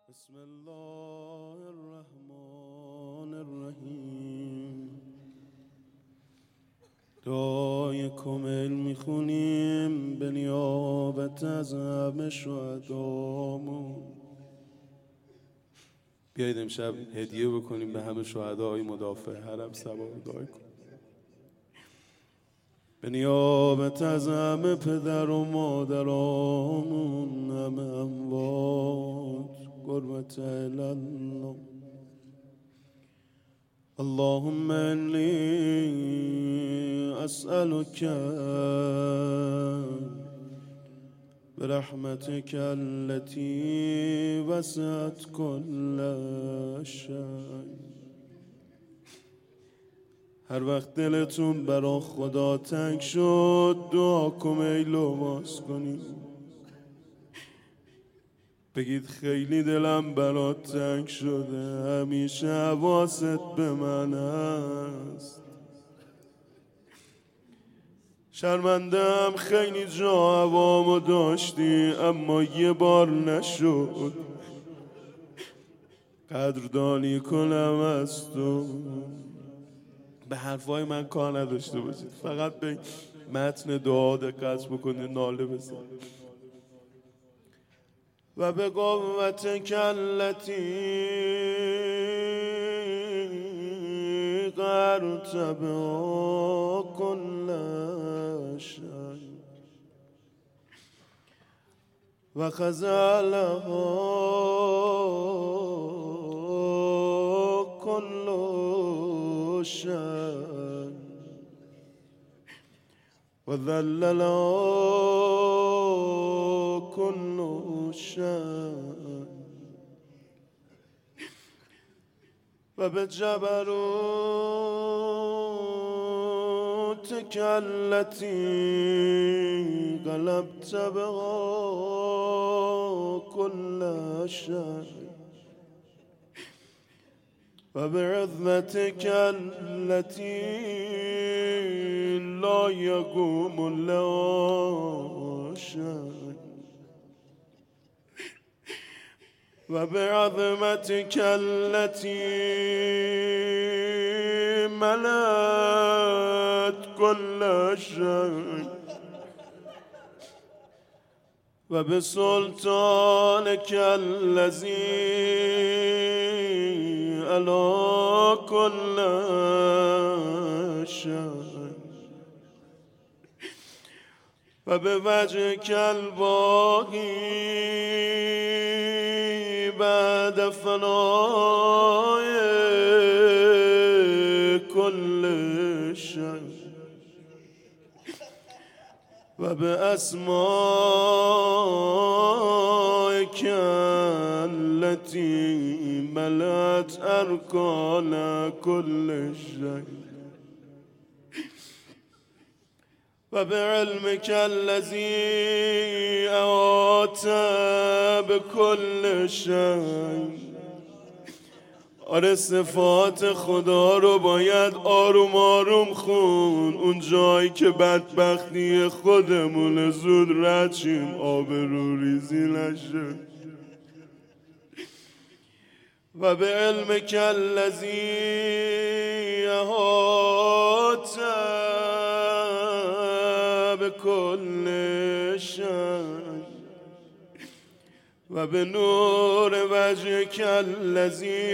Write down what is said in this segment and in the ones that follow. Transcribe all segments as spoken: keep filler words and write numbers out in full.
بسم الله الرحمن الرحیم. دعای کامل میخونیم به نیابت از همه شهدامون. بیایید امشب هدیه بکنیم به همه شهدای مدافع حرم ثواب دعای کنیم. به نیابت از همه پدر و مادرامون، همه اموات قربت الله. اللهم انی اسألك برحمتك التي وسعت كل شيء. هر وقت دلتون برا خدا تنگ شد دعا کمیلو باز کنید، بگید خیلی دلم برات تنگ شده، همیشه حواست به من هست. شرمندم خیلی جا هوامو داشتی اما یه بار نشد قدردانی کنم از تو. به حرفای من کار نداشته باشید، فقط به متن دعا دقت بکنید، ناله بزنید. و به قوتک التی قهرت بها کل شیء و خذلها کل شیء و ذللها کل شیء و به جبروتک التی غلبت بها کل شیء و بعظمتک التی لا یقوم لها شیء و بعظمتک التی ملأت كل شيء و بسلطانک الذی علی كل شيء و بوجهک الباقی بعد فنای كل شيء و به اسمائک التي ملأت ارکان كل شيء و به علمک الذی احاط بكل شيء. آره صفات خدا رو باید آروم آروم خون، اون جایی که بدبختی خودمون زود رد شیم، آبرو ریزی نشه. و به علمک الذی احاط بكل شيء و به نور وجهک الذی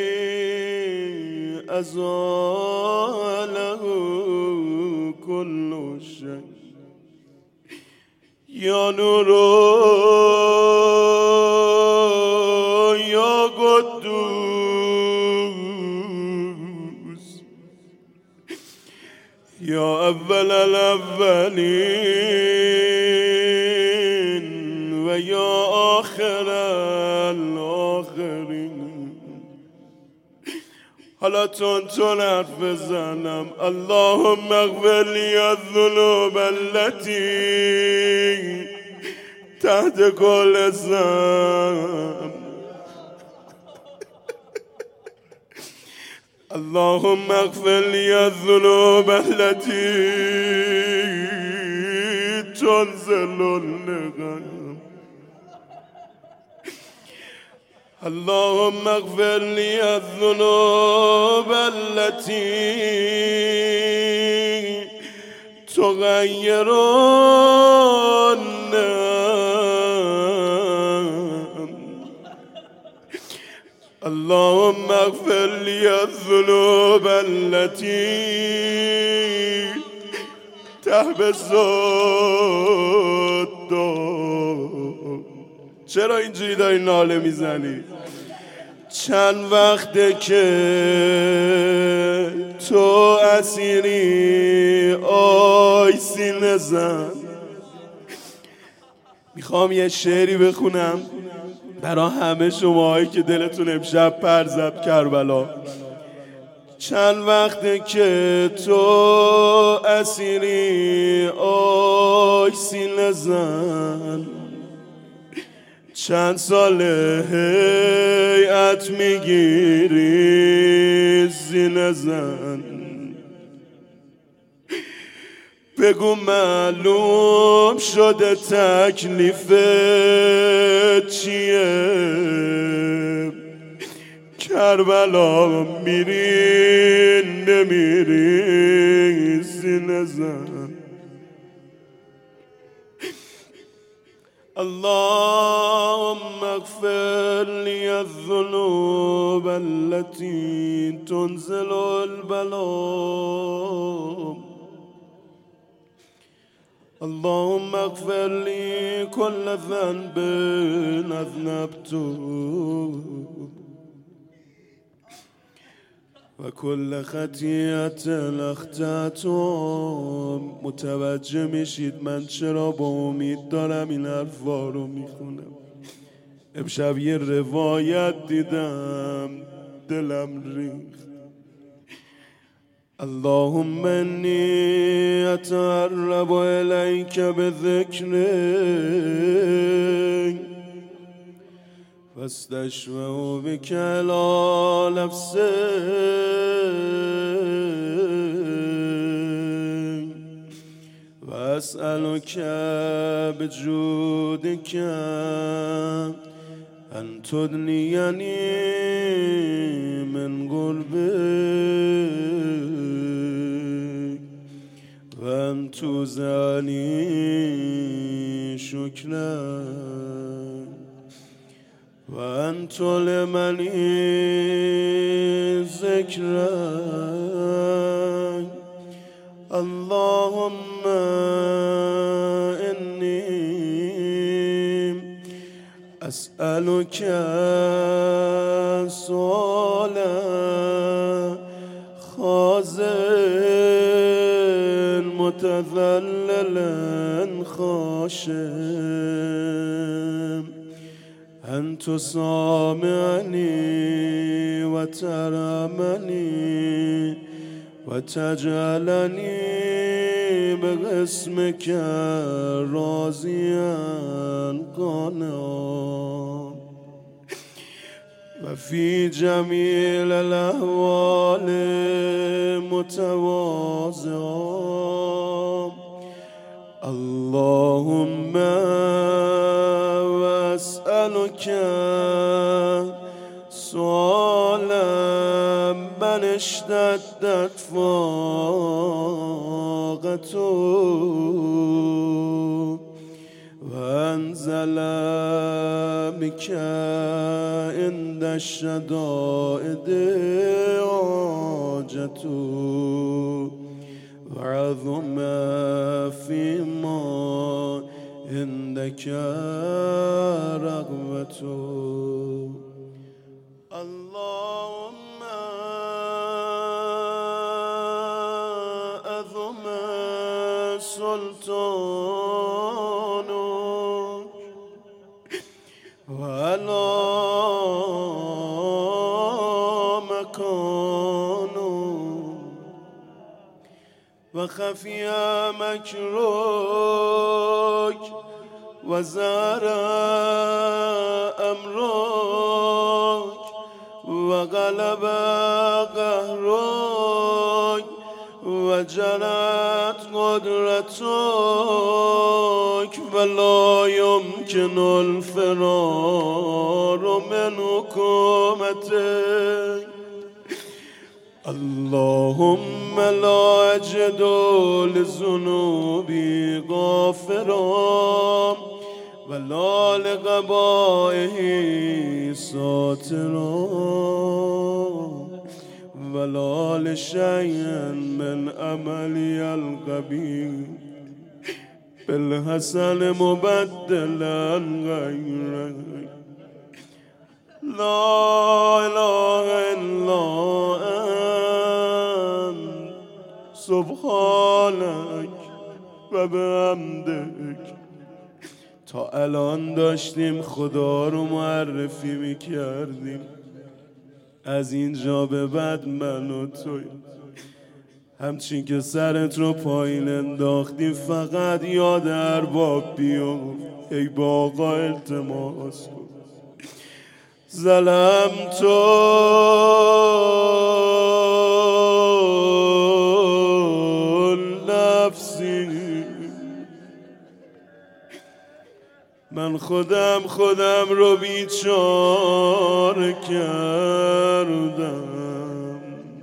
ازاله كل شيء. یا نور یا قدوس یا اول الاولین و یا آخر الاخرین. حالا تون تون حرف بزنم. اللهم اغفر لی الذنوب التي تحت كل ذنب. اللهم اغفر لی الذنوب التي تنزل النقم. اللهم اغفر لي الذنوب التي تغير النعم. اللهم اغفر لي الذنوب التي تحبس الدم. چرا اینجوری داری ناله میزنی؟ چند وقته که تو اسیری آی سینه زن. میخوام یه شعری بخونم برای همه شماهایی که دلتون امشب پر زد کربلا. چند وقته که تو اسیری آی سینه زن، چند ساله هیئت میگیری زینه زن. بگو معلوم شده تکلیفت چیه؟ کربلا میری نمیری زینه زن. اللهم اغفر لي الذنوب التي تنزل البلاء. اللهم اغفر لي كل ذنب أذنبته و کل خطیئت اخطأتم. متوجه میشید من چرا با امید دارم این حرفا رو میخونم؟ امشب یه روایت دیدم دلم ریخت. اللهم انی اتقرب الیک بذکرک فاستشفع بك على نفسك واسألك بجودك أن تدنيني من قربك وأن توزعني شكرك وأن تعلمني ذكرك. اللهم إني أسألك سؤالا خازن متذللا خاشع أن تسامعني وترحمني وتجعلني باسمك راضيا قانعا وفي جميع الأحوال متواضعا. اللهم واسألك سؤالا من اشتدت فاقته وانزل بك عند الشدائد حاجته وعظم فيما عندك رغبته. اللهم أعظم سلطانك وعلى مكانك وخفي مكرك وزار أمرك وغلب قهرك و جلت قدرتک و لا یمکن الفرار من حکومتک اللهم لا اجد لذنوبی غافرا ولا لقبائه ساترا ولا لشيء من عملي القبيح بالحسن مبدلا غيرك لا إله إلا أنت سبحانك و بحمدک. تا الان داشتیم خدا رو معرفی میکردیم، از اینجا به بعد من و توی همچین که سرت رو پایین انداختی فقط یاد ارباب بیفت. ای با آقا التماس کن ظلم تو نفسی، من خودم خودم رو بیچاره کردم.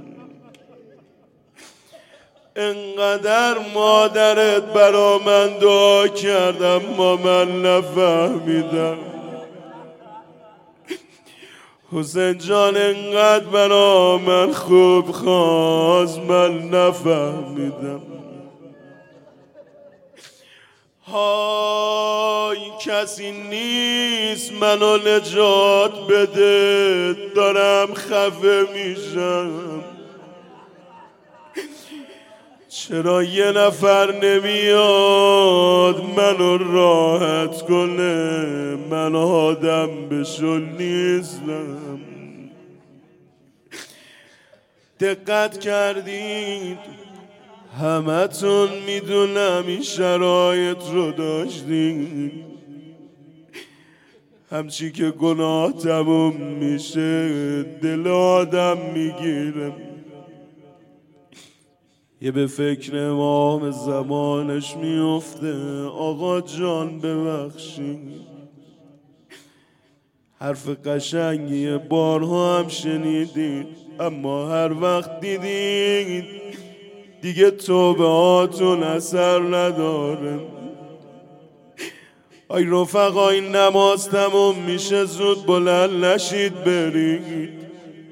انقدر مادرت برا من دعا کردم ما من نفهمیدم. حسین جان انقدر برا من خوب خواست من نفهمیدم. های کسی نیست منو نجات بده، دارم خفه میشم. چرا یه نفر نمیاد منو راحت کنه؟ من آدم بشو نیستم. دقت کردید همتون میدونم این شرایط رو داشتین، همچی که گناه تموم میشه دل آدم میگیره. یه به فکر امام زمانش میفته آقا جان ببخشید. حرف قشنگی بارها هم شنیدید، اما هر وقت دیدید دیگه توبه هاتون اثر نداره. آی رفقا این نماز تموم میشه زود بلند نشید برید.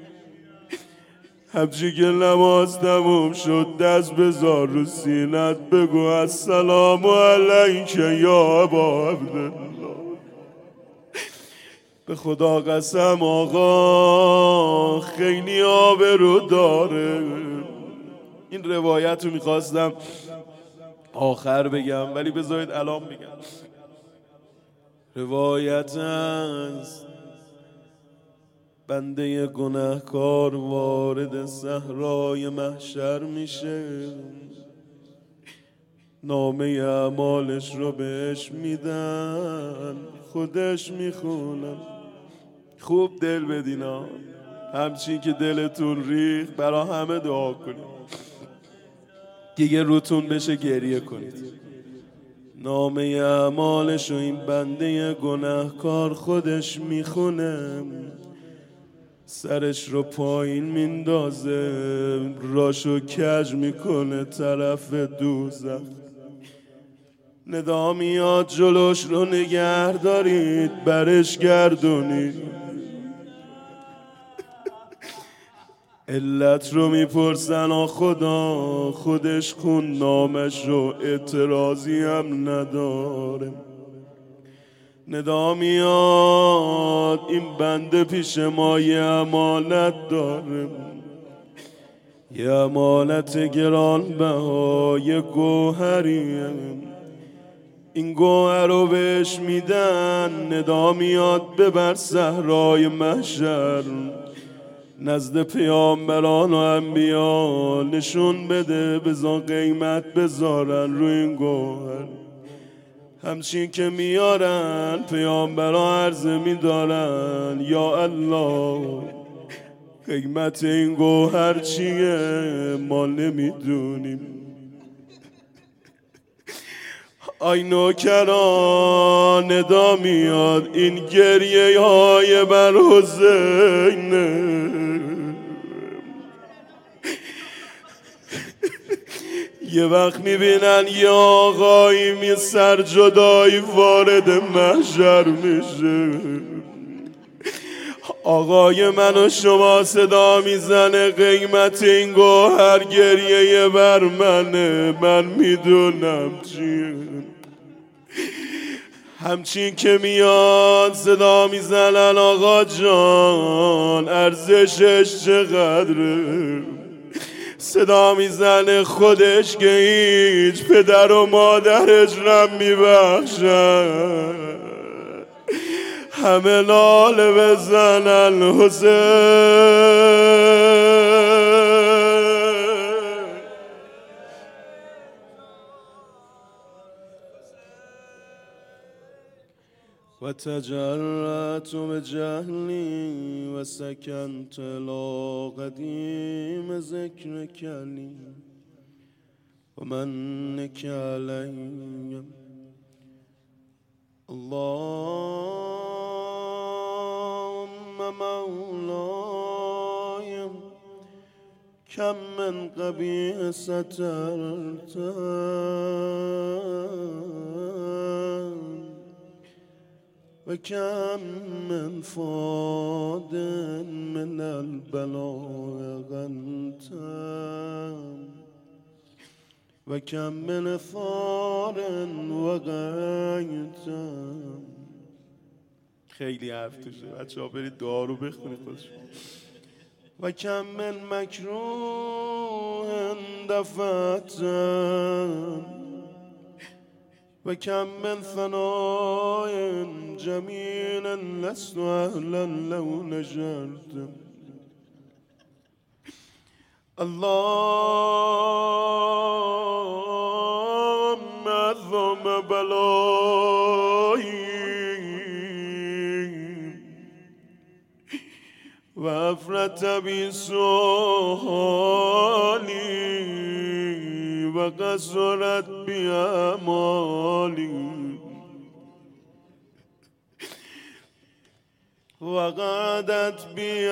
همچی که نماز تموم شد دست بذار رو سینت بگو السلام علیک یا ابا عبدالله. به خدا قسم آقا خیلی آبرو داره. این روایت رو میخواستم آخر بگم ولی بذارید الان بگم. روایت است بنده گناهکار وارد صحرای محشر میشه، نامه اعمالش رو بهش میدن، خودش میخونم. خوب دل بدینا، همچین که دلتون ریخ برا همه دعا کنید دیگه روتون بشه گریه کنید. نامه اعمالش و این بنده گناهکار خودش میخونه، سرش رو پایین میندازه، راشو کج میکنه طرف دوزخ. ندا میاد جلوش رو نگه دارید برش گردونید. علت رو میپرسن آ خدا، خودش خون نامش رو اعتراضی هم نداره. ندا میاد این بنده پیش ما یه امانت داره، یه امانت گرانبها، یه گوهریه. این گوهر رو بهش میدن، ندا میاد ببر صحرای محشر نزد پیامبران و انبیا نشون بده، بذار قیمت بذارن روی این گوهر. همچین که میارن پیامبران عرض میدارن یا الله قیمت این گوهر چیه ما نمیدونیم. آی نوکران ندا میاد این گریه های بر حسینه. یه وقت میبینن یه آقایی می سر جدایی وارد محشر میشه. آقای من و شما صدا میزنه قیمت این گوهر گریه بر منه. من میدونم چیه. همچین که میاد صدا میزنن آقا جان ارزشش چقدره. صدا میزنه خودش که هیچ پدر و مادرش رم میبخشن. همه ناله بزنن حسین. و تجرأت بجهلی و سکنت لا قدیم ذکر کلی و منک علی. اللهم مولاي كم من قبیح سترت و کم من فاد من البلاء غنت و کم من ثار و غیت. خیلی حرف توشه بچه ها، برید دعا رو بخونید خودشون. و کم من مکروه دفعت و کم من ثناء جمیل لست اهلا لو نجرت. اللهم عظم بلایی و افرت بی سؤالی و قصرت بی اعمالی و قعدت بی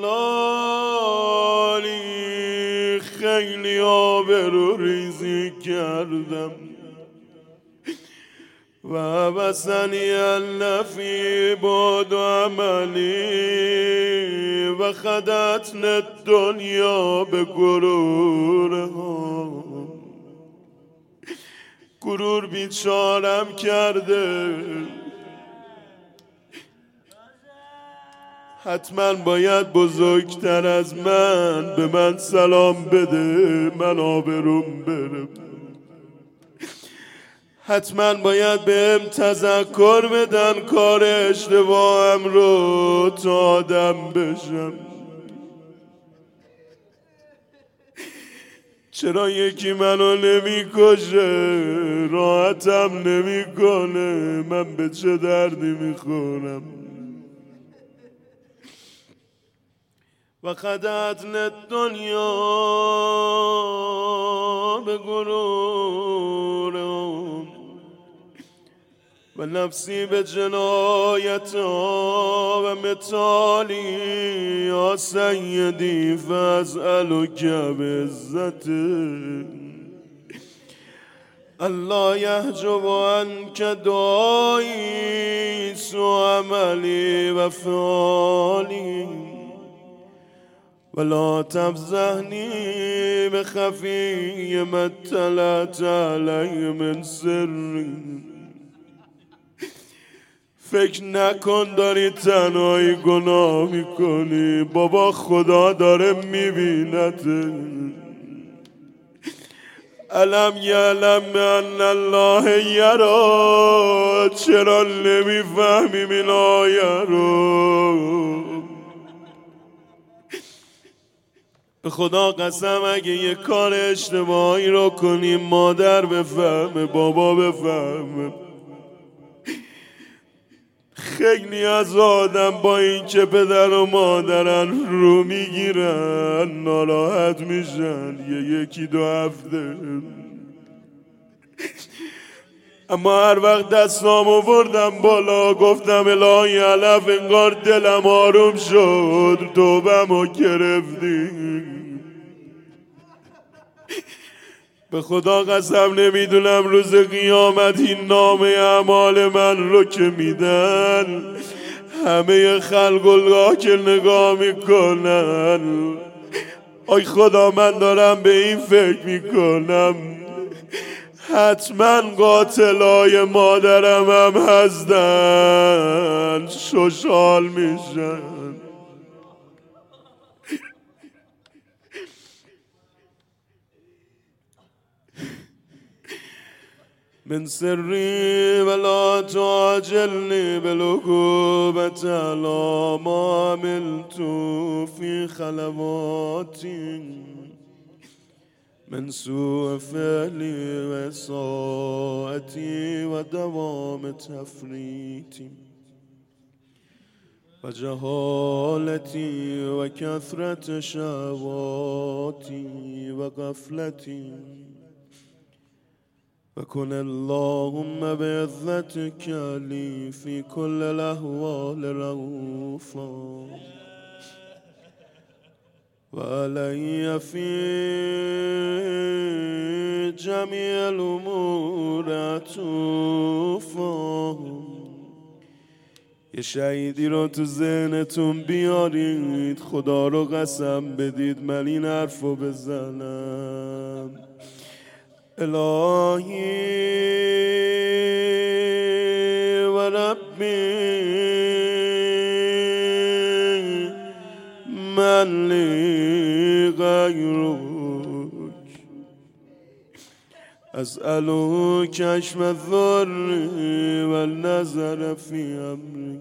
اغلالی. خیلی آبرو ریزی کردم و بسنی النفی بود و عملی و خدتن دنیا به گرور ها. گرور بیچارم کرده. حتما باید بزرگتر از من به من سلام بده من آبروم بره. حتما باید بهم تذکر بدن کار اشتباهم رو تا آدم بشم. چرا یکی منو نمی کشه راحتم نمی کنه؟ من به چه دردی میخورم؟ و خدعتن دنیا به غرورم و نفسی به جنایت و متالی. یا سیدی فاسألک بعزت الله یحجب عنک دعایی سوء عملی و فعالی ولا تفضحنی بخفی ما اطلعت علی من سری. فکر نکن داری تنهایی گناه میکنی، بابا خدا داره میبینت. علم یعلم ان الله یرا. چرا نمیفهمیم این آیه رو؟ به خدا قسم اگه یه کار اشتباهی رو کنیم مادر بفهمه، بابا بفهمه، خیلی از آدم با این که پدر و مادرن رو میگیرن ناراحت میشن یه یکی دو هفته، اما هر وقت دستامو بردم بالا گفتم الهی علف انگار دلم آروم شد، توبه‌مو گرفتی. به خدا قسم نمیدونم روز قیامت این نامه اعمال من رو که میدن همه خلق الله که نگاه میکنن، آی خدا من دارم به این فکر میکنم حتما قاتلای مادرم هم هستن، خوشحال میشن. من سری ولا تعجلني بالعقوبة على ما عملت في خلواتي من سوء فعلي وإساءتي ودوام تفريطي وجهالتي وكثرة شهواتي وغفلتي، وكن اللهم بعزتك لي في كل الأحوال رؤوفا وعلي في جميع الأمور عطوفا. یه شهیدی رو تو ذهنتون بیارید، خدا رو قسم بدید من این حرف رو بزنم. الهی و ربی من لی غیرک اسألو کشف الضر و النظر فی امری.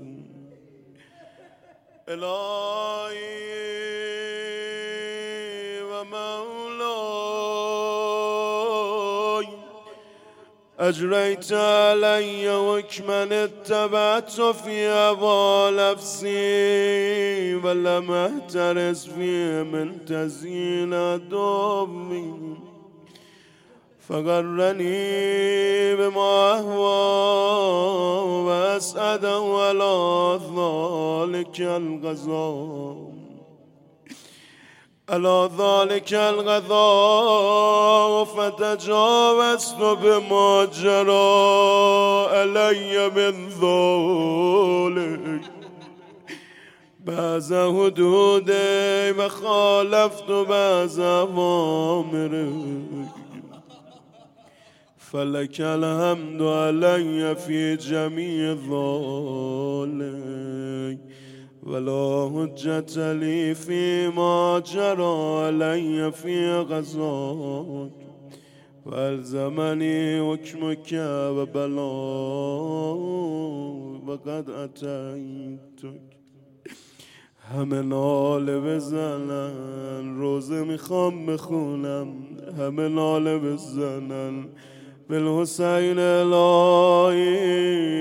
الهی و مولای اجریت علی حکما اتبعت فی هوی نفسی ولم احترس فی من تزیین عدوی فغرنی بما اهوی و اسعد ولا ذلك القضاء على ذلك الغذاء فتجاوزت بما جرى علي من ذلك بعض حدودي وخالفت بعض أوامرك فلك الحمد علي في جميع ذلك ولا حجة لي فيما جرى علي في غزاك والزمني حكمك وبلاك وقد أتيتك. همه ناله بزنن روزه میخوام بخونم، همه ناله بزنن بالحسین الهی